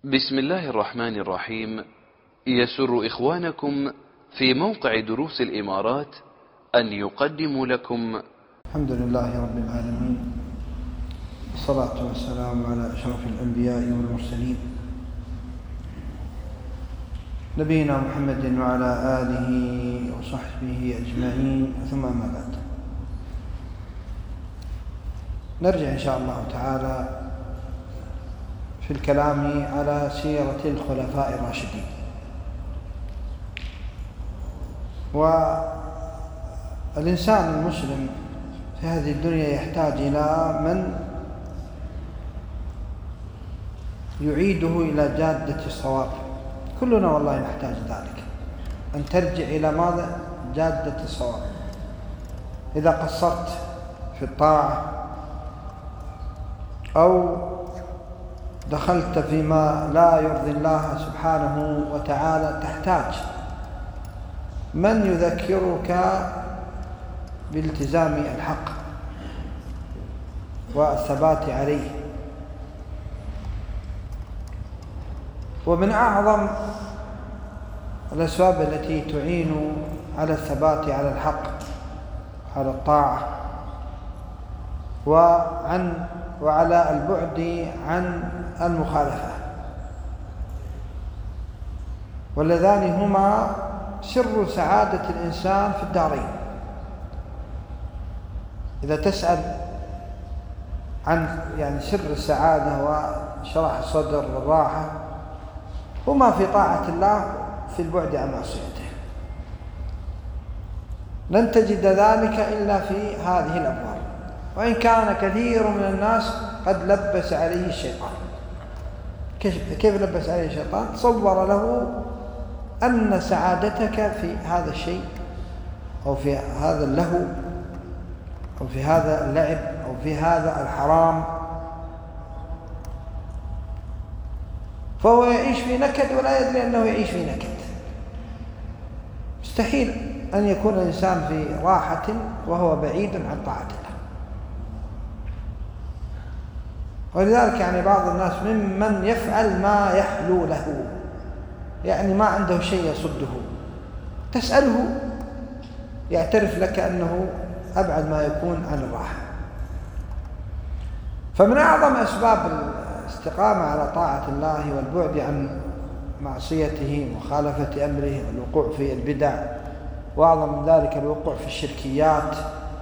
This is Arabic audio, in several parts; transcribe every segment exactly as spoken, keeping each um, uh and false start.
بسم الله الرحمن الرحيم. يسر إخوانكم في موقع دروس الإمارات أن يقدموا لكم الحمد لله رب العالمين، والصلاة والسلام على أشرف الأنبياء والمرسلين نبينا محمد وعلى آله وصحبه أجمعين، ثم أما بعد. نرجع إن شاء الله تعالى في الكلام على سيرة الخلفاء الراشدين. والإنسان المسلم في هذه الدنيا يحتاج إلى من يعيده إلى جادة الصواب. كلنا والله نحتاج ذلك، أن ترجع إلى ماذا؟ جادة الصواب. إذا قصرت في الطاعة أو دخلت فيما لا يرضي الله سبحانه وتعالى تحتاج من يذكرك بالتزام الحق والثبات عليه. ومن أعظم الأسباب التي تعين على الثبات على الحق على الطاعة وعن وعلى البعد عن المخالفة، واللذان هما سر سعادة الإنسان في الدارين. إذا تسأل عن يعني سر السعادة وشرح الصدر والراحة هما في طاعة الله في البعد عن معصيته. لن تجد ذلك إلا في هذه الأبواب، وإن كان كثير من الناس قد لبس عليه الشيطان. كيف لبس عليه الشيطان؟ تصور له أن سعادتك في هذا الشيء أو في هذا اللهو أو في هذا اللعب أو في هذا الحرام، فهو يعيش في نكد ولا يدري أنه يعيش في نكد. مستحيل أن يكون الإنسان في راحة وهو بعيد عن طاعة الله. ولذلك يعني بعض الناس ممن يفعل ما يحلو له، يعني ما عنده شيء يصده، تسأله يعترف لك أنه أبعد ما يكون عن الراحة. فمن أعظم أسباب الاستقامة على طاعة الله والبعد عن معصيته ومخالفة أمره والوقوع في البدع، وأعظم من ذلك الوقوع في الشركيات،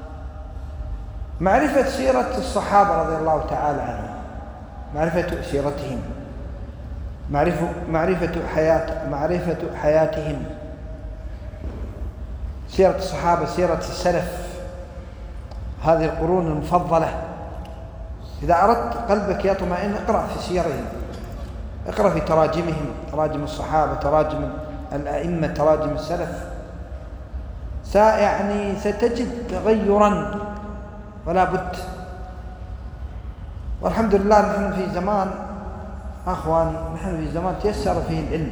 معرفة سيرة الصحابة رضي الله تعالى عنهم، معرفة سيرتهم، معرفة معرفة حياة معرفة حياتهم. سيرة الصحابة، سيرة السلف، هذه القرون المفضلة. إذا أردت قلبك يطمئن اقرأ في سيرهم، اقرأ في تراجمهم، تراجم الصحابة، تراجم الأئمة، تراجم السلف. يعني ستجد تغيرا ولا بد. والحمد لله نحن في زمان أخواني، نحن في زمان تيسر فيه العلم.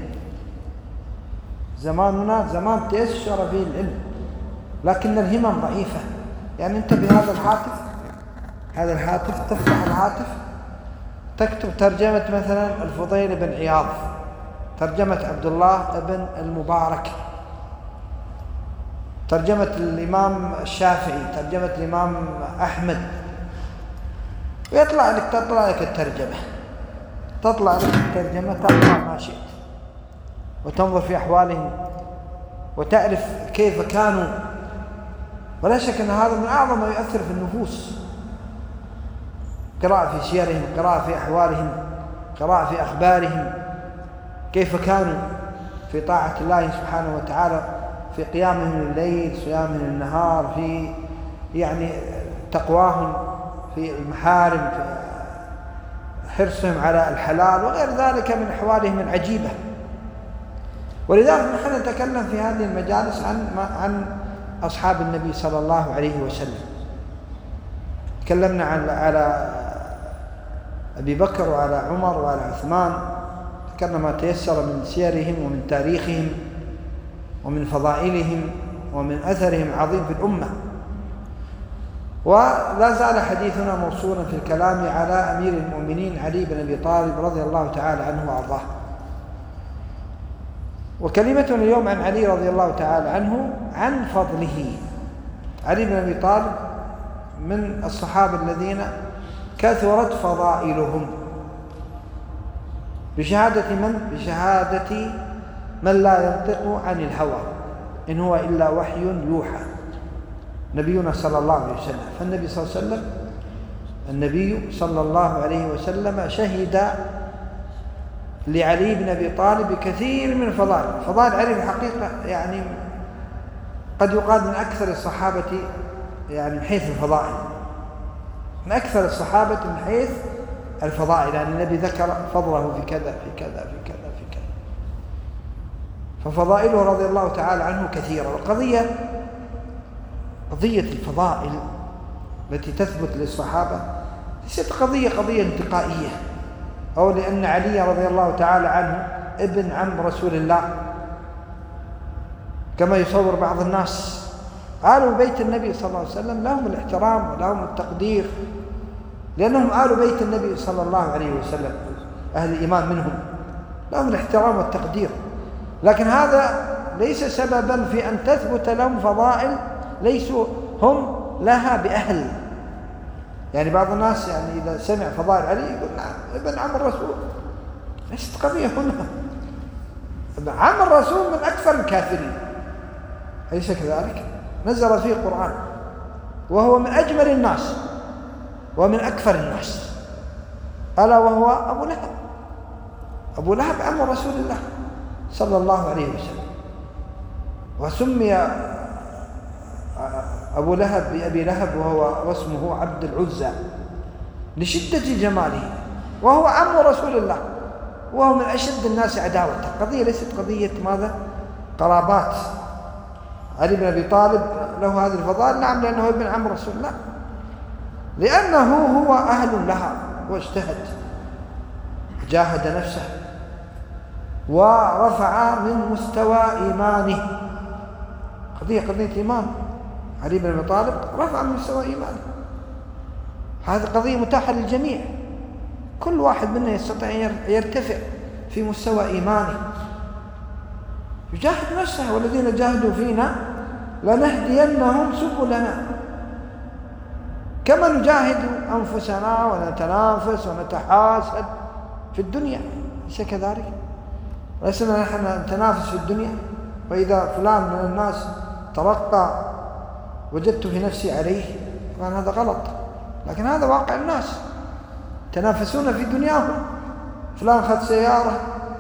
زماننا زمان تيسر فيه العلم، لكن الهمم ضعيفة. يعني أنت بهذا الهاتف، هذا الهاتف تفتح الهاتف تكتب ترجمة مثلا الفضيل بن عياض، ترجمة عبد الله بن المبارك، ترجمة الإمام الشافعي، ترجمة الإمام أحمد، ويطلع لك تطلع لك الترجمة تطلع لك الترجمة تقرأ ما شئت وتنظر في أحوالهم وتعرف كيف كانوا. ولا شك أن هذا من أعظم ما يؤثر في النفوس، قراءة في سيرهم، قراءة في أحوالهم، قراءة في أخبارهم، كيف كانوا في طاعة الله سبحانه وتعالى، في قيامهم الليل، صيامهم النهار، في يعني تقواهم في المحارم، في حرصهم على الحلال وغير ذلك من أحوالهم العجيبة. ولذلك نحن نتكلم في هذه المجالس عن عن أصحاب النبي صلى الله عليه وسلم. تكلمنا عن على أبي بكر وعلى عمر وعلى عثمان، ذكرنا ما تيسر من سيرهم ومن تاريخهم ومن فضائلهم ومن أثرهم عظيم في الأمة. ولا زال حديثنا موصولا في الكلام على أمير المؤمنين علي بن أبي طالب رضي الله تعالى عنه وأرضاه. وكلمتنا اليوم عن علي رضي الله تعالى عنه عن فضله. علي بن أبي طالب من الصحابة الذين كثرت فضائلهم بشهادة من؟ بشهادة من لا ينطق عن الهوى إن هو إلا وحي يوحى، نبينا صلى الله عليه وسلم. فالنبي صلى الله عليه وسلم النبي صلى الله عليه وسلم شهد لعلي بن أبي طالب بكثير من الفضائل. فضائل علي في الحقيقة يعني قد يقال من أكثر الصحابة يعني من حيث الفضائل، من أكثر الصحابة من حيث الفضائل، يعني النبي ذكر فضله في كذا في كذا في كذا في كذا، ففضائله رضي الله تعالى عنه كثيرة. والقضية قضية الفضائل التي تثبت للصحابة ليست قضية قضية انتقائية، أو لأن علي رضي الله تعالى عنه ابن عم رسول الله كما يصور بعض الناس. آل بيت النبي صلى الله عليه وسلم لهم الاحترام ولهم التقدير لأنهم آل بيت النبي صلى الله عليه وسلم، أهل الإيمان منهم لهم الاحترام والتقدير، لكن هذا ليس سببا في أن تثبت لهم فضائل ليسوا هم لها بأهل. يعني بعض الناس يعني إذا سمع فضائل علي يقول نعم ابن عم الرسول، ليست قضية هنا. ابن عم الرسول من أكثر الكافرين، أليس كذلك؟ نزل فيه القرآن وهو من أجمل الناس ومن أكثر الناس، ألا وهو أبو لهب. أبو لهب عم رسول الله صلى الله عليه وسلم، وسمي أبو لهب بأبي لهب وهو واسمه عبد العزى لشدة جماله، وهو عم رسول الله وهو من أشد الناس عداوة. قضية ليست قضية ماذا؟ قرابات. علي بن أبي طالب له هذه الفضائل نعم لأنه ابن عم رسول الله، لأنه هو أهل لها واجتهد جاهد نفسه ورفع من مستوى إيمانه. قضية قضية إيمان. علي بن أبي طالب رفع من مستوى إيمانه، هذه قضية متاحة للجميع، كل واحد منا يستطيع يرتفع في مستوى إيمانه، يجاهد نفسه، والذين جاهدوا فينا لنهدينهم سبلنا، كما نجاهد أنفسنا ونتنافس ونتحاسد في الدنيا، ليس كذلك؟ لسنا نحن نتنافس في الدنيا، وإذا فلان من الناس ترقى وجدت في نفسي عليه كان هذا غلط، لكن هذا واقع الناس تنافسون في دنياهم. فلان أخذ سيارة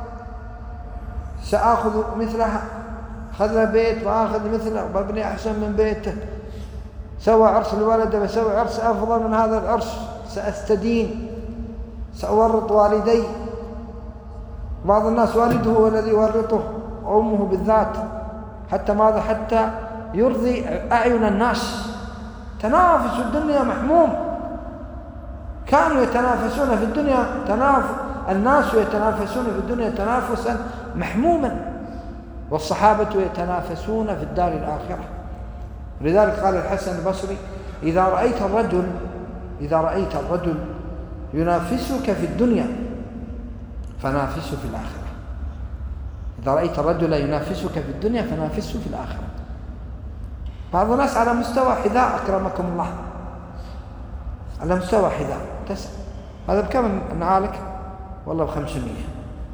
سأخذ مثلها، أخذ له بيت وأخذ مثله وببني أحسن من بيته، سوى عرس الولد بسوي عرس أفضل من هذا العرس، سأستدين، سأورط والدي. بعض الناس والده هو الذي يورطه وأمه بالذات، حتى ماذا؟ حتى يرضي أعين الناس. تنافس الدنيا محموم، كانوا يتنافسون في الدنيا تناف الناس يتنافسون في الدنيا تنافسا محموما، والصحابة يتنافسون في الدار الآخرة. لذلك قال الحسن البصري: إذا رأيت الرجل إذا رأيت الرجل ينافسك في الدنيا فنافسه في الآخرة. إذا رأيت الرجل ينافسك في الدنيا فنافسه في الآخرة. بعض الناس على مستوى حذاء، أكرمكم الله، على مستوى حذاء، تسأل هذا بكم نعالك؟ والله بخمسمية،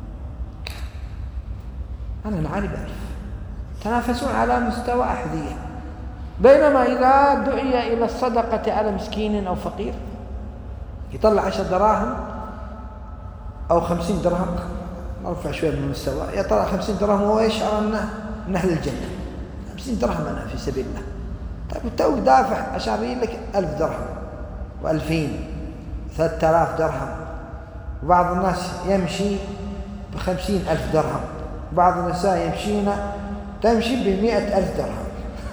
أنا نعالي بألف. تنافسون على مستوى أحذية، بينما إذا دعي إلى الصدقة على مسكين أو فقير يطلع عشر دراهم أو خمسين درهم، نرفع شوية من المستوى، يطلع خمسين درهم وهو يشعر أنه من أهل الجنة. خمسين درهم أنا في سبيل الله. طيب توك دافع عشان لك ألف درهم وألفين ثلاثة آلاف درهم، وبعض الناس يمشي بخمسين ألف درهم، بعض النساء يمشين تمشي بمئة ألف درهم.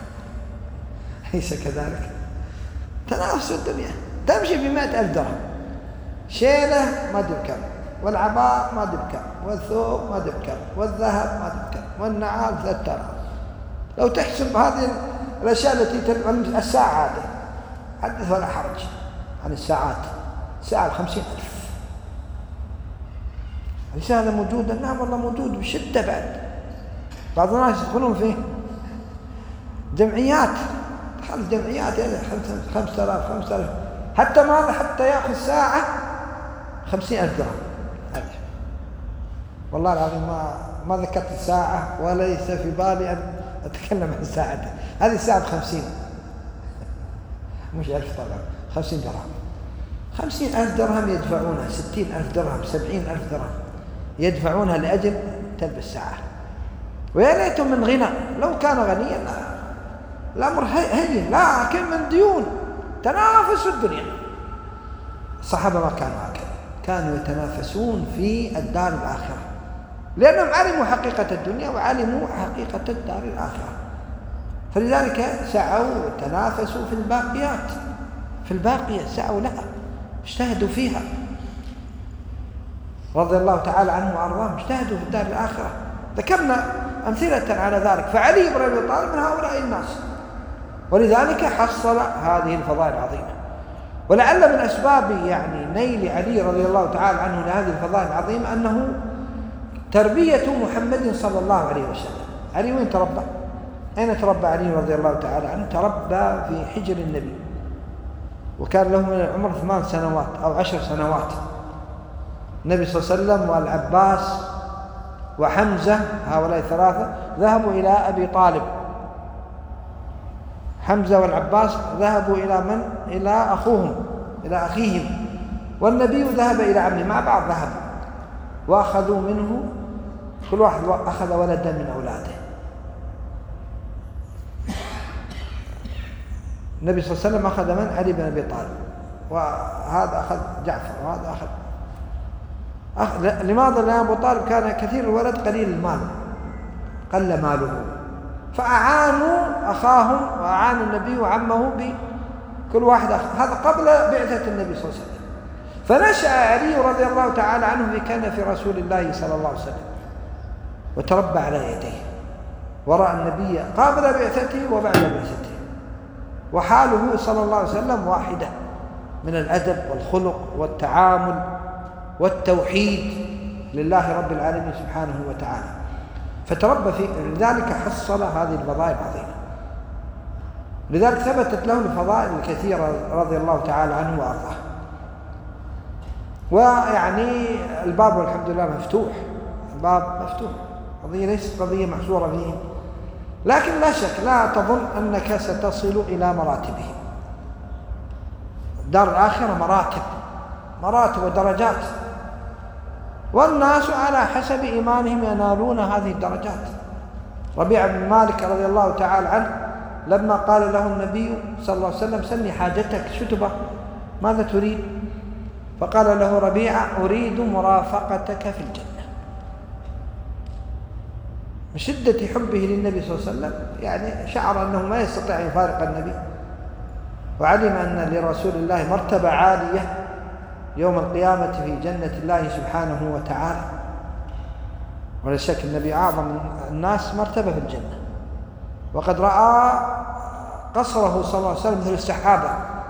ليس كذلك؟ تنافس الدنيا، تمشي بمئة ألف درهم، شيلة ما تبكر، والعباء ما تبكر، والثوب ما تبكر، والذهب ما تبكر، والنعال ثلاثة آلاف. لو تحسب هذه الأشياء التي تلعب الساعة هذه حدث ولا حرج عن الساعات. ساعة بخمسين ألف. أليس هذا موجودا؟ نعم والله موجود بشدة. بعد بعض الناس يدخلون فيه جمعيات، دخل جمعيات يعني خمسة آلاف خمسة آلاف، حتى ماذا حتى يأخذ ساعة خمسين ألف درهم. والله العظيم ما ما ذكرت الساعة وليس في بالي أن أتكلم عن الساعة. هذه الساعة بخمسين، مش ألف طبعا، خمسين درهم. خمسين ألف درهم يدفعونها، ستين ألف درهم، سبعين ألف درهم يدفعونها لأجل تلبس ساعة. ويا ليتهم من غنى، لو كان غنيا الأمر هين، لكن من ديون، تنافس الدنيا. الصحابة ما كانوا هكذا، كانوا يتنافسون في الدار الآخرة، لأنهم علموا حقيقة الدنيا وعلموا حقيقة الدار الآخرة، فلذلك سعوا وتنافسوا في الباقيات، في الباقية سعوا لها، اجتهدوا فيها رضي الله تعالى عنهم وأرضاهم، اجتهدوا في الدار الآخرة. ذكرنا أمثلة على ذلك، فعلي بن أبي طالب من هؤلاء الناس، ولذلك حصل هذه الفضائل العظيمة. ولعل من أسباب يعني نيل علي رضي الله تعالى عنه لهذه الفضائل العظيمة أنه تربية محمد صلى الله عليه وسلم. علي وين تربى؟ أين تربى علي رضي الله تعالى عنه؟ تربى في حجر النبي، وكان له من العمر ثمان سنوات أو عشر سنوات. النبي صلى الله عليه وسلم والعباس وحمزة، هؤلاء الثلاثة ذهبوا إلى أبي طالب. حمزة والعباس ذهبوا إلى من؟ إلى أخوهم، إلى أخيهم، والنبي ذهب إلى عمه، مع بعض ذهبوا وأخذوا منه، كل واحد أخذ ولدا من أولاده. النبي صلى الله عليه وسلم أخذ من؟ علي بن أبي طالب، وهذا أخذ جعفر، وهذا أخذ أخ... لماذا؟ لأن أبو طالب كان كثير الولد قليل المال، قل ماله، فأعانوا أخاهم وأعانوا النبي وعمه بكل واحد أخ... هذا قبل بعثة النبي صلى الله عليه وسلم. فنشأ علي رضي الله تعالى عنه في كنف رسول الله صلى الله عليه وسلم، وتربى على يديه، ورأى النبي قبل بعثته وبعد بعثته، وحاله صلى الله عليه وسلم واحدة من الأدب والخلق والتعامل والتوحيد لله رب العالمين سبحانه وتعالى، فتربى في لذلك حصل هذه الفضائل العظيمة. لذلك ثبتت له الفضائل الكثيرة رضي الله تعالى عنه وأرضاه. ويعني الباب والحمد لله مفتوح، الباب مفتوح، قضية ليست قضية محصورة فيه، لكن لا شك لا تظن أنك ستصل إلى مراتبه. دار الآخرة مراتب مراتب ودرجات، والناس على حسب إيمانهم ينالون هذه الدرجات. ربيعة بن مالك رضي الله تعالى عنه لما قال له النبي صلى الله عليه وسلم سلني حاجتك، شتبة ماذا تريد؟ فقال له ربيعة أريد مرافقتك في الجنة. من شدة حبه للنبي صلى الله عليه وسلم يعني شعر أنه ما يستطيع أن يفارق النبي، وعلم أن لرسول الله مرتبة عالية يوم القيامة في جنة الله سبحانه وتعالى، ولا شك النبي أعظم الناس مرتبة في الجنة، وقد رأى قصره صلى الله عليه وسلم مثل السحابة.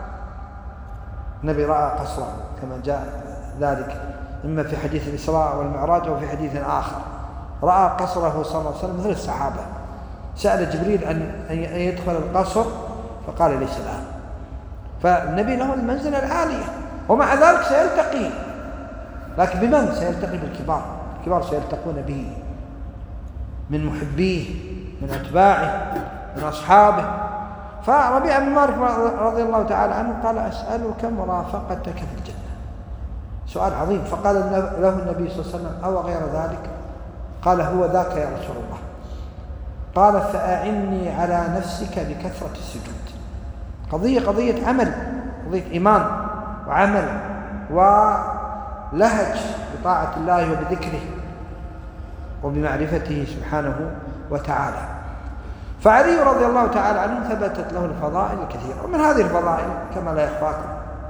النبي رأى قصره كما جاء ذلك إما في حديث الإسراء والمعراج أو في حديث آخر، رأى قصره صلى الله عليه وسلم مثل السحابة. سأل جبريل أن يدخل القصر فقال ليس الآن. فالنبي له المنزلة العالية، ومع ذلك سيلتقي، لكن بمن؟ سيلتقي بالكبار، الكبار سيلتقون به من محبيه، من أتباعه، من أصحابه. فربيع بن مالك رضي الله تعالى عنه قال أسألك مرافقتك في الجنة، سؤال عظيم. فقال له النبي صلى الله عليه وسلم أو غير ذلك؟ قال هو ذاك يا رسول الله. قال فأعني على نفسك بكثرة السجود. قضية قضية عمل، قضية إيمان وعمل ولهج بطاعة الله وبذكره وبمعرفته سبحانه وتعالى. فعلي رضي الله تعالى عنه ثبتت له الفضائل الكثيرة، ومن هذه الفضائل كما لا يخفاكم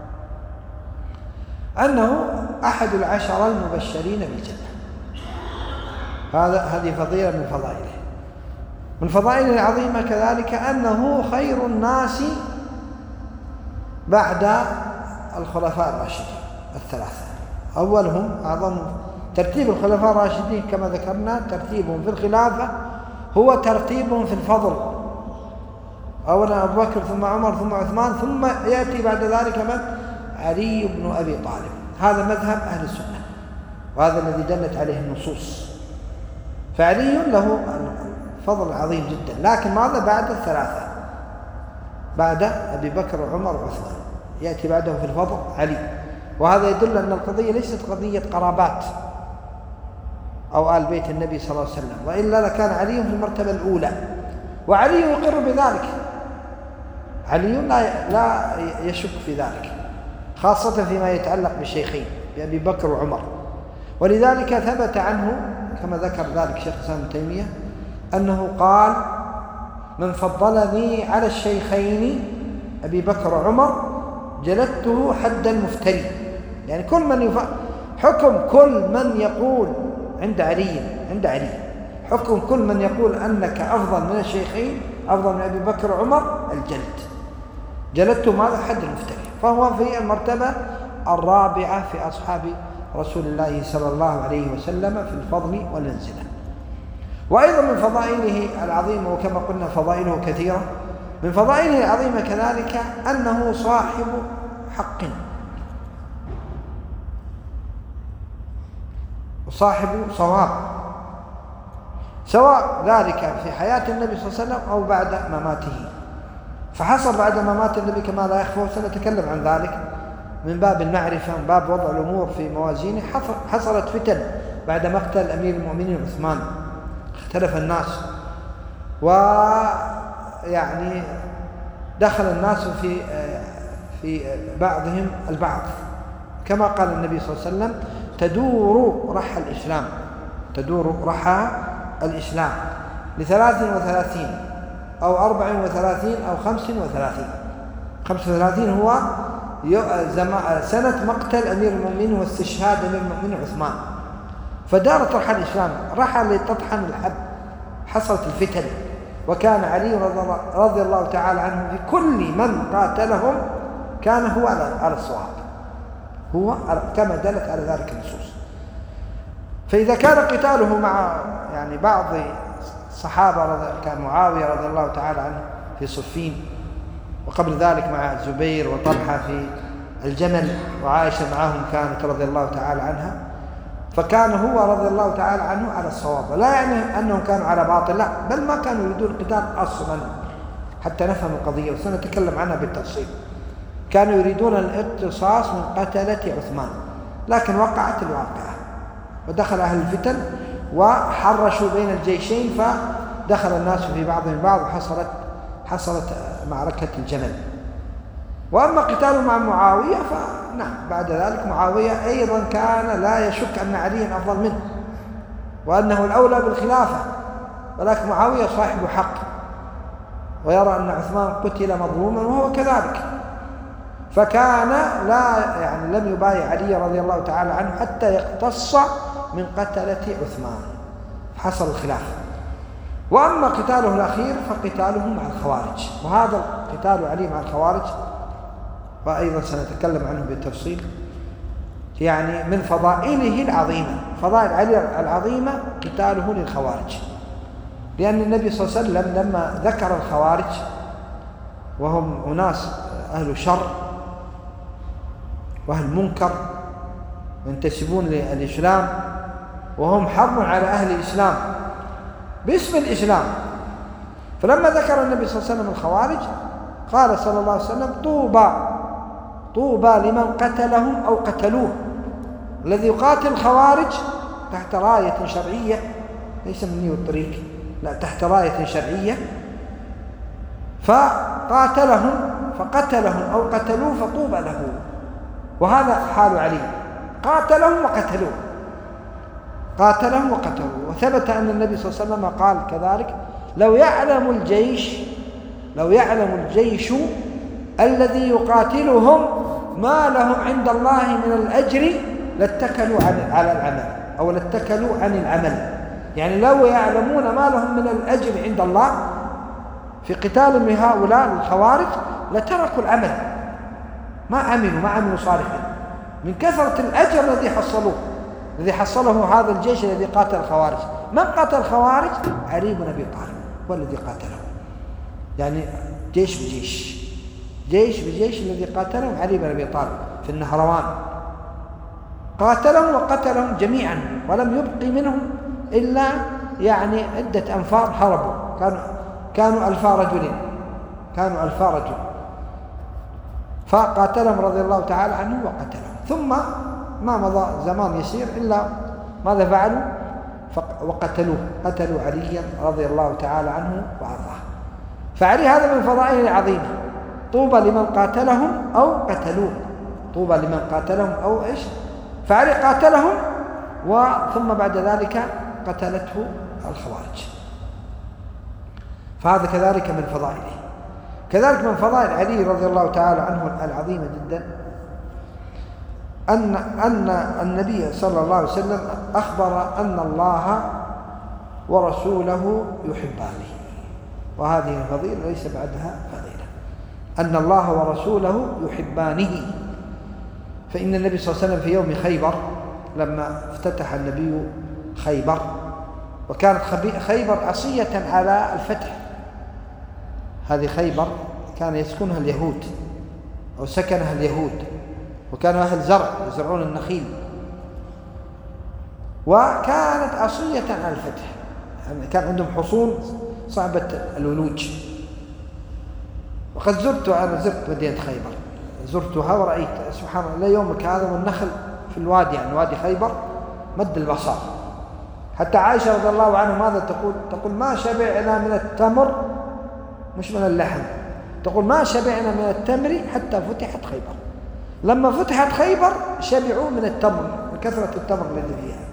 أنه أحد العشرة المبشرين بالجنة. هذا هذه فضيلة من فضائله. من فضائله العظيمة كذلك أنه خير الناس بعد الخلفاء الراشدين الثلاثة. أولهم أعظم ترتيب الخلفاء الراشدين كما ذكرنا، ترتيبهم في الخلافة هو ترتيبهم في الفضل، أولا أبو بكر ثم عمر ثم عثمان، ثم يأتي بعد ذلك من؟ علي بن أبي طالب. هذا مذهب أهل السنة، وهذا الذي دلت عليه النصوص. فعلي له فضل عظيم جدا، لكن ماذا بعد الثلاثة؟ بعد أبي بكر وعمر وعثمان يأتي بعده في الفضل علي. وهذا يدل أن القضية ليست قضية قرابات أو آل بيت النبي صلى الله عليه وسلم، وإلا لكان علي في المرتبة الأولى، وعلي يقر بذلك، علي لا لا يشك في ذلك، خاصة فيما يتعلق بالشيخين بأبي بكر وعمر. ولذلك ثبت عنه كما ذكر ذلك شيخ الإسلام ابن تيمية أنه قال: من فضلني على الشيخين أبي بكر وعمر جلدته حد المفتري. يعني كل من يف... حكم كل من يقول عند علي عند علي حكم كل من يقول أنك أفضل من الشيخين، أفضل من أبي بكر وعمر، الجلد. جلدته ماذا؟ حد المفتري. فهو في المرتبة الرابعة في أصحاب رسول الله صلى الله عليه وسلم في الفضل والمنزلة. وأيضا من فضائله العظيمة، وكما قلنا فضائله كثيرة، من فضائله العظيمة كذلك أنه صاحب حق وصاحب صواب، سواء ذلك في حياة النبي صلى الله عليه وسلم أو بعد مماته. فحصل بعد ممات النبي كما لا يخفى، وسنتكلم عن ذلك من باب المعرفة، من باب وضع الأمور في موازينه. حصلت فتن بعد مقتل أمير المؤمنين عثمان، اختلف الناس، ويعني دخل الناس في في بعضهم البعض، كما قال النبي صلى الله عليه وسلم: تدور رحى الإسلام تدور رحى الإسلام لثلاث وثلاثين أو أربع وثلاثين أو خمس وثلاثين. خمس وثلاثين هو سنة مقتل أمير المؤمنين واستشهاد أمير المؤمنين عثمان، فدارت رحى الإسلام، رحى لتطحن الحد. حصلت الفتن، وكان علي رضي الله تعالى عنه في كل من قاتلهم كان هو على الصواب، هو كما دلت على ذلك النصوص. فإذا كان قتاله مع يعني بعض الصحابة كمعاوية رضي الله تعالى عنه في صفين، وقبل ذلك مع الزبير وطلحة في الجمل، وعائشة معهم كانت رضي الله تعالى عنها، فكان هو رضي الله تعالى عنه على الصواب. لا يعني أنهم كانوا على باطل، لا، بل ما كانوا يريدون القتال أصلا، حتى نفهم القضية وسنتكلم عنها بالتفصيل. كانوا يريدون الاقتصاص من قتلة عثمان، لكن وقعت الواقعة ودخل أهل الفتن وحرشوا بين الجيشين، فدخل الناس في بعضهم بعض، وحصلت حصلت معركة الجمل. وأما قتاله مع معاوية فنعم، بعد ذلك معاوية أيضا كان لا يشك أن عليا أفضل منه وأنه الأولى بالخلافة، ولكن معاوية صاحب حق، ويرى أن عثمان قتل مظلوما وهو كذلك، فكان لا يعني لم يبايع علي رضي الله تعالى عنه حتى يقتص من قتلة عثمان، حصل الخلاف. وأما قتاله الأخير فقتاله مع الخوارج، وهذا قتال علي مع الخوارج وأيضا سنتكلم عنه بالتفصيل. يعني من فضائله العظيمة، فضائل علي العظيمة قتاله للخوارج، لأن النبي صلى الله عليه وسلم لما ذكر الخوارج وهم أناس أهل شر وأهل منكر ينتسبون للإسلام، وهم حرب على أهل الإسلام باسم الإسلام، فلما ذكر النبي صلى الله عليه وسلم الخوارج قال صلى الله عليه وسلم: طوبى طوبى لمن قتلهم أو قتلوه. الذي يقاتل الخوارج تحت راية شرعية، ليس من نيو الطريق، لا، تحت راية شرعية، فقاتلهم فقتلهم أو قتلوه فطوبى له. وهذا حال علي، قاتلهم وقتلوه قاتلهم وقتلوه وثبت أن النبي صلى الله عليه وسلم قال كذلك: لو يعلم الجيش لو يعلم الجيش الذي يقاتلهم ما لهم عند الله من الأجر لاتكلوا على العمل، أو لاتكلوا عن العمل. يعني لو يعلمون ما لهم من الأجر عند الله في قتال من هؤلاء الخوارج لتركوا العمل، ما عملوا ما عملوا صالحا من كثرة الأجر الذي حصلوه، الذي حصله هذا الجيش الذي قاتل الخوارج. من قاتل الخوارج؟ علي بن أبي طالب هو الذي قاتله، يعني جيش بجيش، جيش بجيش الذي قاتلهم علي بن أبي طالب في النهروان، قاتلهم وقتلهم جميعا ولم يبقي منهم إلا يعني عدة أنفار هربوا، كانوا كانوا ألفا رجل، كانوا ألفا رجل، فقاتلهم رضي الله تعالى عنه وقتلهم. ثم ما مضى زمان يسير إلا ماذا فعلوا؟ وقتلوه، قتلوا عليا رضي الله تعالى عنه وأرضاه. فعلي هذا من فضائله العظيمة، طوبى لمن قاتلهم أو قتلوه، طوبى لمن قاتلهم أو إيش، فعلي قاتلهم وثم بعد ذلك قتلته الخوارج. فهذا كذلك من فضائله. كذلك من فضائل علي رضي الله تعالى عنه العظيمة جدا أن أن النبي صلى الله عليه وسلم أخبر أن الله ورسوله يحبانه، وهذه الفضيلة ليس بعدها فضيلة، أن الله ورسوله يحبانه. فإن النبي صلى الله عليه وسلم في يوم خيبر لما افتتح النبي خيبر، وكانت خيبر عصية على الفتح، هذه خيبر كان يسكنها اليهود أو سكنها اليهود، وكانوا أهل زرع يزرعون النخيل، وكانت عصية على الفتح، يعني كان عندهم حصون صعبة الولوج. وقد زرت أنا زرت مدينة خيبر، زرتها ورأيت سبحان الله يومك هذا والنخل في الوادي، يعني وادي خيبر مد البصر. حتى عائشة رضي الله عنها ماذا تقول؟ تقول ما شبعنا من التمر، مش من اللحم، تقول ما شبعنا من التمر حتى فتحت خيبر. لما فتحت خيبر شبعوا من التمر، من كثرة التمر الذي فيها.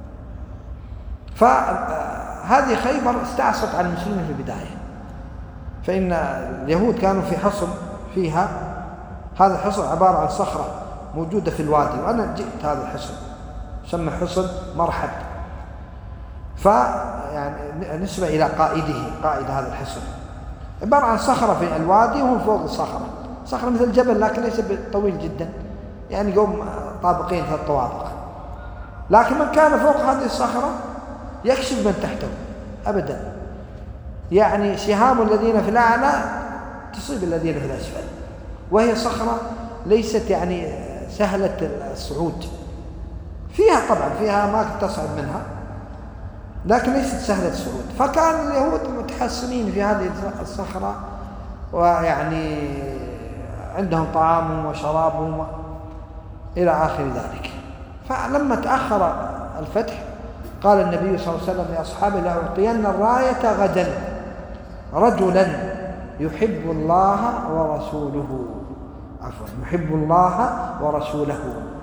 فهذه خيبر استعصت على المسلمين في البداية، فإن اليهود كانوا في حصن فيها، هذا الحصن عبارة عن صخرة موجودة في الوادي، وأنا جئت هذا الحصن يسمى حصن مرحب، فيعني نسبة إلى قائده، قائد هذا الحصن، عبارة عن صخرة في الوادي وهم فوق الصخرة، صخرة مثل الجبل لكن ليس طويل جدا، يعني قوم طابقين ثلاث طوابق، لكن من كان فوق هذه الصخرة يكشف من تحته أبدا، يعني سهام الذين في الأعلى تصيب الذين في الأسفل، وهي صخرة ليست يعني سهلة الصعود، فيها طبعا فيها أماكن تصعد منها لكن ليست سهلة الصعود. فكان اليهود متحصنين في هذه الصخرة، ويعني عندهم طعامهم وشرابهم إلى آخر ذلك. فلما تأخر الفتح قال النبي صلى الله عليه وسلم لأصحابه لأعطين الراية غدا رجلا يحب الله ورسوله، عفوا يحب الله ورسوله.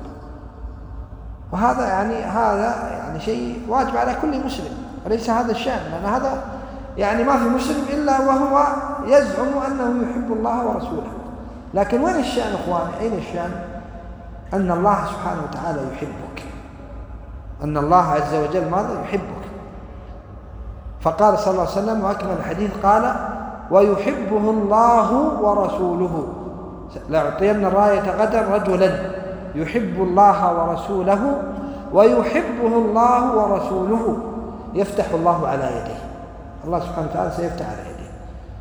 وهذا يعني هذا يعني شيء واجب على كل مسلم، وليس هذا الشأن، لأن هذا يعني ما في مسلم إلا وهو يزعم أنه يحب الله ورسوله. لكن وين الشأن إخواني؟ أين الشأن؟ أن الله سبحانه وتعالى يحبك، أن الله عز وجل ماذا؟ يحبك. فقال صلى الله عليه وسلم وأكمل الحديث قال ويحبه الله ورسوله، لأعطين الراية غدا رجلا يحب الله ورسوله ويحبه الله ورسوله يفتح الله على يديه، الله سبحانه وتعالى سيفتح على يديه.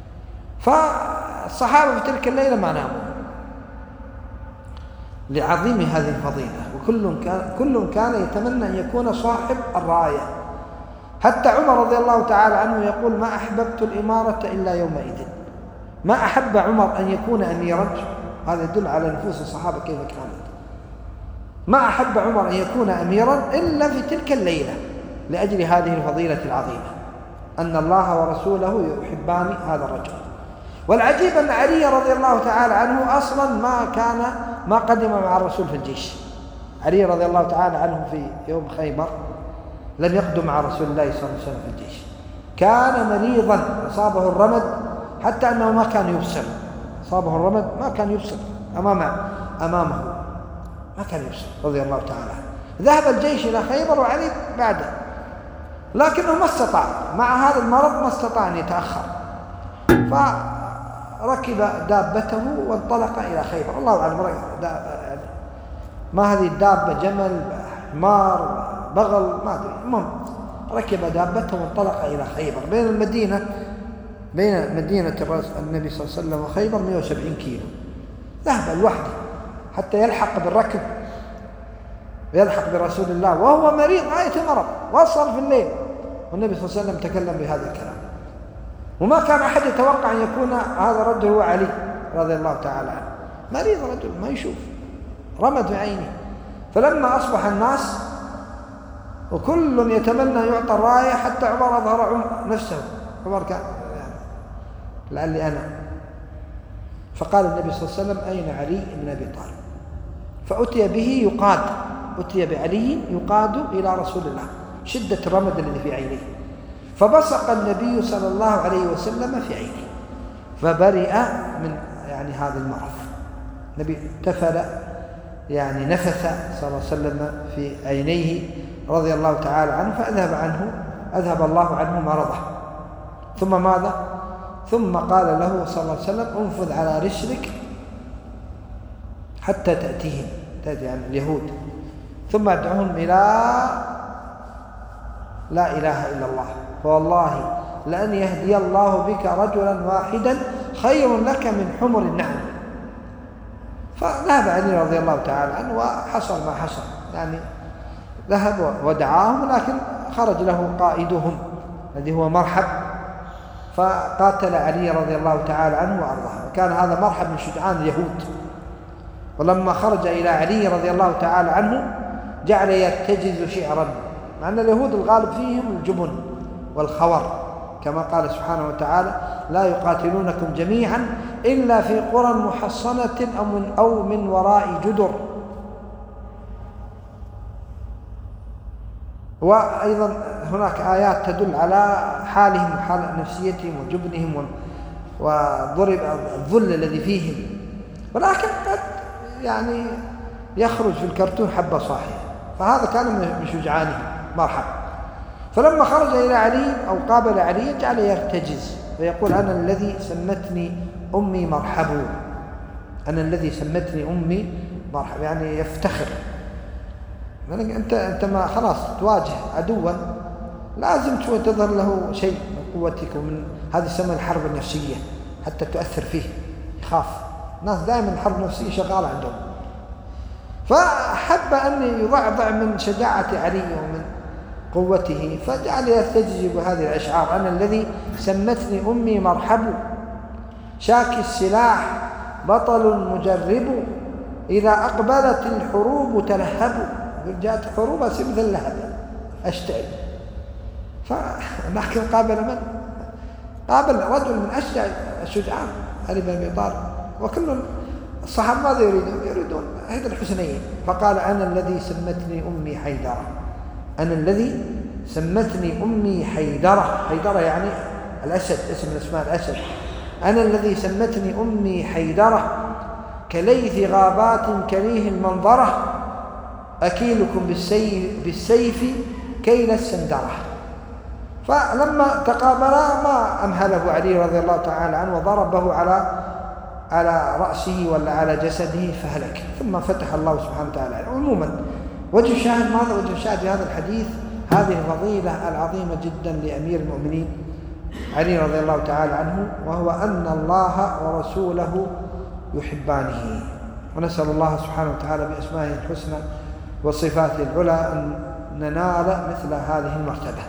فالصحابة في تلك الليلة ما ناموا لعظيم هذه الفضيلة، وكل كان, كل كان يتمنى أن يكون صاحب الراية، حتى عمر رضي الله تعالى عنه يقول ما أحببت الإمارة إلا يومئذ، ما أحب عمر أن يكون أميرا، هذا يدل على نفوس الصحابة كيف كانت، ما أحب عمر أن يكون أميرا إلا في تلك الليلة لأجل هذه الفضيلة العظيمة، أن الله ورسوله يحبان هذا الرجل. والعجيب أن علي رضي الله تعالى عنه أصلا ما كان ما قدم مع الرسول في الجيش، علي رضي الله تعالى عنه في يوم خيبر لم يقدم مع رسول الله صلى الله عليه وسلم في الجيش، كان مريضا أصابه الرمد حتى أنه ما كان يبصر، أصابه الرمد ما كان يبصر أمامه أمامه ما كان يبصر رضي الله تعالى عنه. ذهب الجيش إلى خيبر وعلي بعده، لكنه ما استطاع مع هذا المرض، ما استطاع أن يتأخر. فركب دابته وانطلق إلى خيبر. الله أعلم ما هذه الدابة، جمل، حمار، بغل، ما أدري. المهم ركب دابته وانطلق إلى خيبر. بين المدينة بين مدينة النبي صلى الله عليه وسلم وخيبر مئة وسبعين كيلو. ذهب لوحده حتى يلحق بالركب ويلحق برسول الله وهو مريض غاية المرض. وصل في الليل والنبي صلى الله عليه وسلم تكلم بهذا الكلام، وما كان أحد يتوقع أن يكون هذا الرجل هو علي رضي الله تعالى عنه. مريض رجل ما يشوف، رمد بعينه. فلما أصبح الناس وكل يتمنى يعطى الراية حتى عمر أظهر نفسه. عمر كان يعني لعلي أنا. فقال النبي صلى الله عليه وسلم أين علي بن أبي طالب؟ فأتي به يقاد، أتي بعلي يقاد إلى رسول الله، شدة الرمد الذي في عينيه. فبصق النبي صلى الله عليه وسلم في عينه فبرئ من يعني هذا المرض. النبي تفل يعني نفث صلى الله عليه وسلم في عينيه رضي الله تعالى عنه، فأذهب عنه أذهب الله عنه مرضه. ثم ماذا؟ ثم قال له صلى الله عليه وسلم انفذ على رسلك حتى تأتيهم، تأتي يعني اليهود، ثم ادعوهم إلى لا إله إلا الله، فوالله لأن يهدي الله بك رجلا واحدا خير لك من حمر النعم. فذهب علي رضي الله تعالى عنه وحصل ما حصل، يعني ذهب ودعاهم، لكن خرج له قائدهم الذي هو مرحب، فقاتل علي رضي الله تعالى عنه وأرضاه. وكان هذا مرحب من شجعان اليهود. ولما خرج إلى علي رضي الله تعالى عنه جعل يرتجز شعرا، مع أن اليهود الغالب فيهم الجبن والخور، كما قال سبحانه وتعالى لا يقاتلونكم جميعا إلا في قرى محصنة أو من, أو من وراء جدر. وأيضا هناك آيات تدل على حالهم وحال نفسيتهم وجبنهم وضرب الذل الذي فيهم، ولكن قد يعني يخرج في الكرتون حبة صاحية. فهذا كان من شجعانهم مرحبا. فلما خرج إلى علي أو قابل علي جعل يرتجز ويقول أنا الذي سمتني أمي مرحب، أنا الذي سمتني أمي مرحب، يعني يفتخر. أنت أنت ما خلاص تواجه عدوا لازم شوي تظهر له شيء من قوتك، ومن هذه يسمى الحرب النفسية حتى تؤثر فيه، يخاف. الناس دائما الحرب النفسية شغالة عندهم. فحب أن يضعضع من شجاعة علي ومن قوته، فجعل يرتجز بهذه الأشعار أنا الذي سمتني أمي مرحب، شاكي السلاح بطل مجرب، إذا أقبلت الحروب تلهب. جاءت حروب أصير مثل اللهب أشتعل. فلكن قابل من؟ قابل رجل من أشجع الشجعان علي بن أبي طالب. وكل الصحابة ماذا يريدون؟ يريدون هذا الحسنين. فقال أنا الذي سمتني أمي حيدرة، أنا الذي سمتني أمي حيدرة. حيدرة يعني الأسد، اسم من اسماء الأسد. أنا الذي سمتني أمي حيدرة، كليث غابات كريه المنظرة، أكيلكم بالسيف, بالسيف كيل السندرة. فلما تقابلا ما أمهله علي رضي الله تعالى عنه وضربه على على رأسه ولا على جسده فهلك. ثم فتح الله سبحانه وتعالى. عموما وجه الشاهد ماذا؟ وجه الشاهد في هذا الحديث هذه الفضيلة العظيمة جدا لأمير المؤمنين علي رضي الله تعالى عنه، وهو أن الله ورسوله يحبانه. ونسأل الله سبحانه وتعالى بأسمائه الحسنى وصفاته العلى أن ننال مثل هذه المرتبة.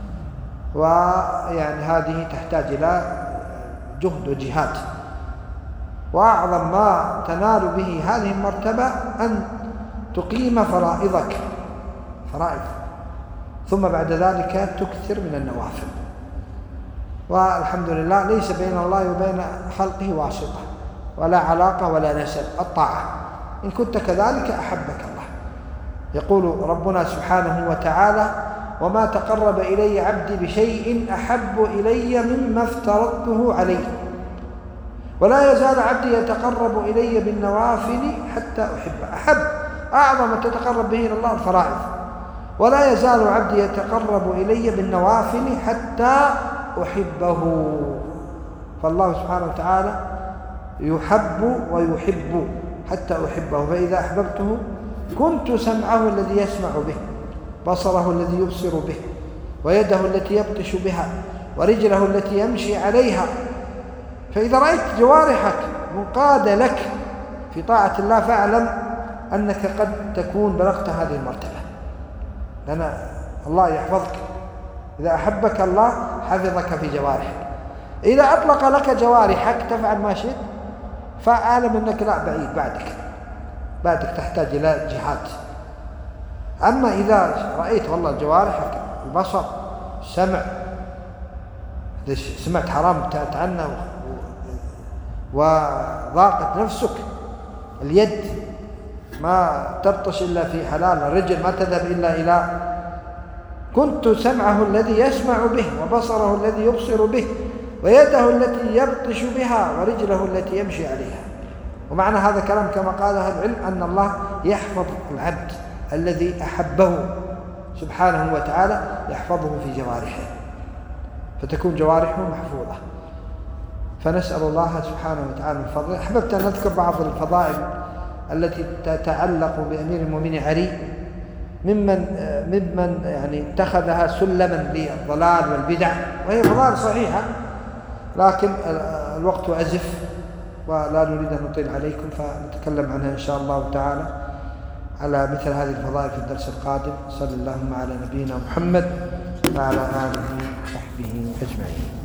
ويعني هذه تحتاج إلى جهد وجهاد، وأعظم ما تنال به هذه المرتبة أن تقيم فرائضك فرائض، ثم بعد ذلك تكثر من النوافل. والحمد لله ليس بين الله وبين خلقه واسطة ولا علاقة ولا نسب، الطاعة. إن كنت كذلك أحبك الله. يقول ربنا سبحانه وتعالى وما تقرب إلي عبدي بشيء أحب إلي مما افترضته عليه، ولا يزال عبدي يتقرب إلي بالنوافل حتى أحبه. أحب أعظم ما تتقرب به إلى الله الفرائض، ولا يزال عبدي يتقرب إلي بالنوافل حتى أحبه. فالله سبحانه وتعالى يحب ويحب حتى أحبه، فإذا أحببته كنت سمعه الذي يسمع به، بصره الذي يبصر به، ويده التي يبطش بها، ورجله التي يمشي عليها. فإذا رأيت جوارحك منقادة لك في طاعة الله فاعلم أنك قد تكون بلغت هذه المرتبة، لأن الله يحفظك. إذا أحبك الله حفظك في جوارحك. إذا أطلق لك جوارحك تفعل ما شئت فأعلم أنك لا بعيد بعدك بعدك تحتاج إلى جهاد. أما إذا رأيت والله جوارحك البصر، سمع، إذا سمعت حرام تعنى وضاقت نفسك، اليد ما تبطش إلا في حلال، الرجل ما تذهب إلا إلى، كنت سمعه الذي يسمع به، وبصره الذي يبصر به، ويده التي يبطش بها، ورجله التي يمشي عليها. ومعنى هذا الكلام كما قال أهل العلم أن الله يحفظ العبد الذي أحبه سبحانه وتعالى، يحفظه في جوارحه، فتكون جوارحه محفوظة. فنسأل الله سبحانه وتعالى من فضله. أحببت أن نذكر بعض الفضائل التي تتعلق بأمير المؤمنين علي، ممن ممن يعني اتخذها سلما للضلال والبدع، وهي فضائل صحيحة، لكن الوقت أزف ولا نريد أن نطيل عليكم، فنتكلم عنها إن شاء الله تعالى على مثل هذه الفضائل في الدرس القادم. صلى اللهم على نبينا محمد وعلى آله وصحبه أجمعين.